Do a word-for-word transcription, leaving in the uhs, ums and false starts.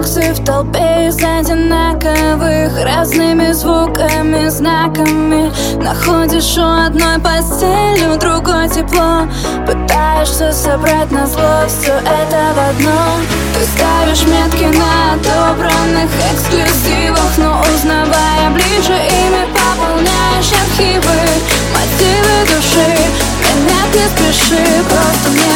боксы в толпе из одинаковых, разными звуками, знаками. Находишь у одной постели, у другой тепло. Пытаешься собрать назло все это в одно. Ты ставишь метки на отобранных эксклюзивах, но узнавая ближе, ими пополняешь архивы. Мотивы души, менять не спеши, просто мне